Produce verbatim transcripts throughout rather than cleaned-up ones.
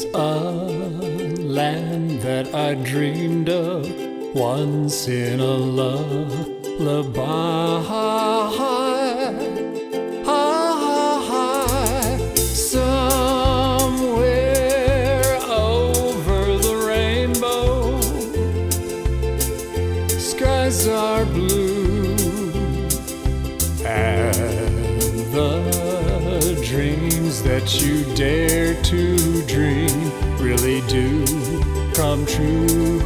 There's a land that I dreamed of once in a lullaby. Somewhere over the rainbow, skies are blue, and the dreams that you dare to dream really do come true.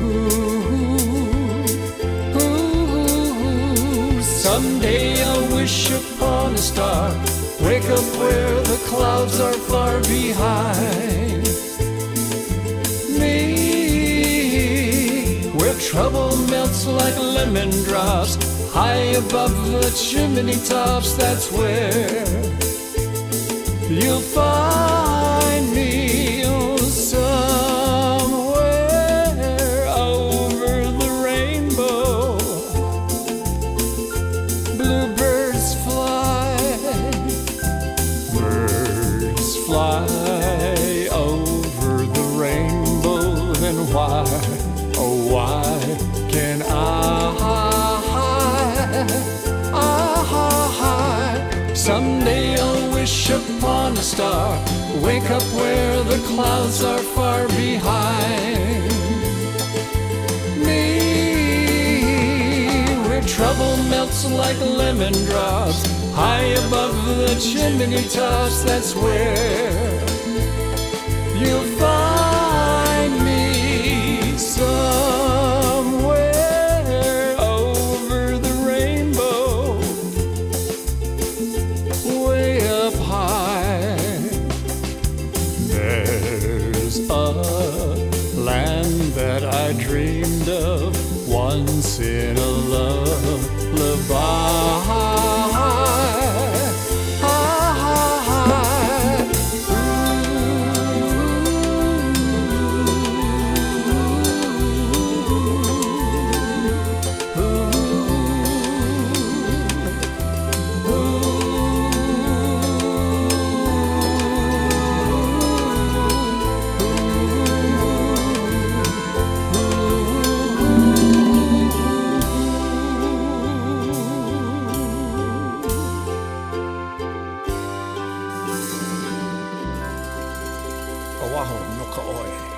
Someday I'll wish upon a star, wake up where the clouds are far behind me, where trouble melts like lemon drops high above the chimney tops. That's where you'll find me, oh, somewhere over the rainbow. Bluebirds fly, birds fly over the rainbow. Then why, oh why can I, I, someday I'll wish upon a star, wake up where the clouds are far behind me, where trouble melts like lemon drops high above the chimney tops. That's where you'll find me, somewhere over the rainbow, way up high. There's a land that I dreamed of once in a lullaby. Oahu no ka oe.